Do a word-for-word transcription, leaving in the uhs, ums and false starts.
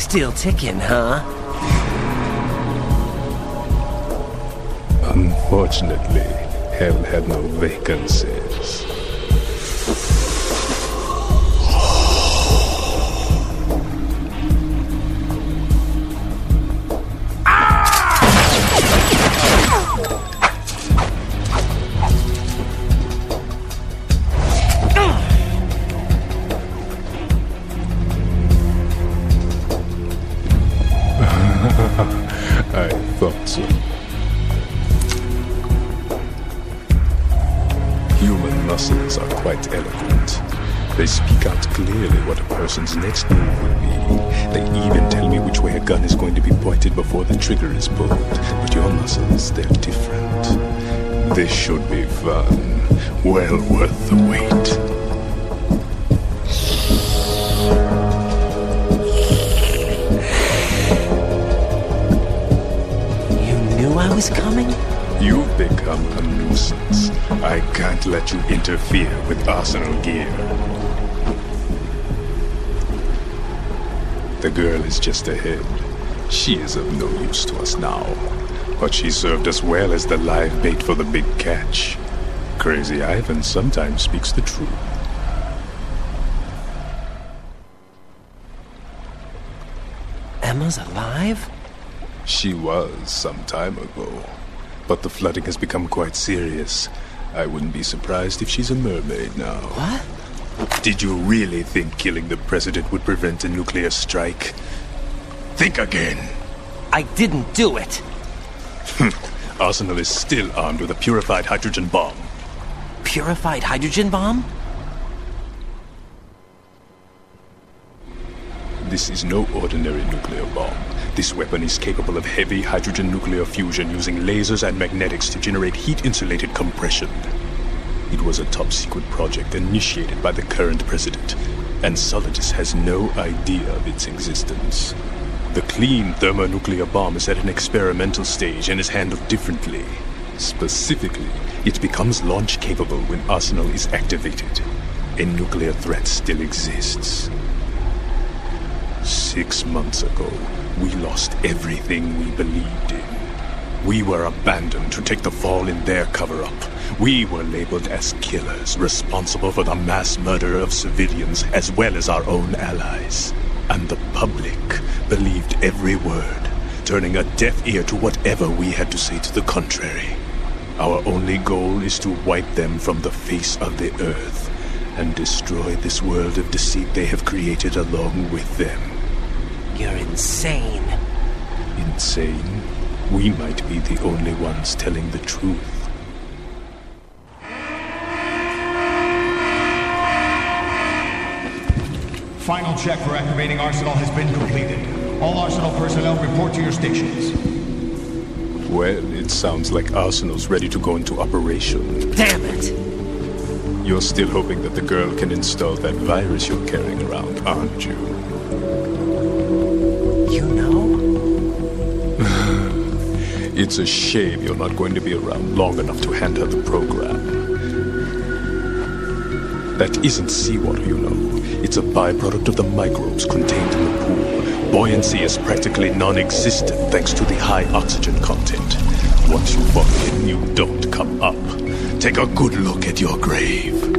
Still ticking, huh? Unfortunately, hell had no vacancies. I thought so. Human muscles are quite eloquent. They speak out clearly what a person's next move will be. They even tell me which way a gun is going to be pointed before the trigger is pulled. But your muscles, they're different. This should be fun. Well worth the wait. I was coming? You've become a nuisance. I can't let you interfere with Arsenal gear. The girl is just ahead. She is of no use to us now. But she served us well as the live bait for the big catch. Crazy Ivan sometimes speaks the truth. Emma's alive? She was some time ago, but the flooding has become quite serious. I wouldn't be surprised if she's a mermaid now. What? Did you really think killing the president would prevent a nuclear strike? Think again. I didn't do it. Arsenal is still armed with a purified hydrogen bomb. Purified hydrogen bomb? This is no ordinary nuclear bomb. This weapon is capable of heavy hydrogen nuclear fusion using lasers and magnetics to generate heat-insulated compression. It was a top-secret project initiated by the current president, and Solidus has no idea of its existence. The clean thermonuclear bomb is at an experimental stage and is handled differently. Specifically, it becomes launch-capable when Arsenal is activated. A nuclear threat still exists. Six months ago, we lost everything we believed in. We were abandoned to take the fall in their cover-up. We were labeled as killers, responsible for the mass murder of civilians as well as our own allies. And the public believed every word, turning a deaf ear to whatever we had to say to the contrary. Our only goal is to wipe them from the face of the earth and destroy this world of deceit they have created along with them. You're insane. Insane? We might be the only ones telling the truth. Final check for activating Arsenal has been completed. All Arsenal personnel report to your stations. Well, it sounds like Arsenal's ready to go into operation. Damn it! You're still hoping that the girl can install that virus you're carrying around, aren't you? You know? It's a shame you're not going to be around long enough to hand her the program. That isn't seawater, you know. It's a byproduct of the microbes contained in the pool. Buoyancy is practically non-existent thanks to the high oxygen content. Once you fall in, you don't come up. Take a good look at your grave.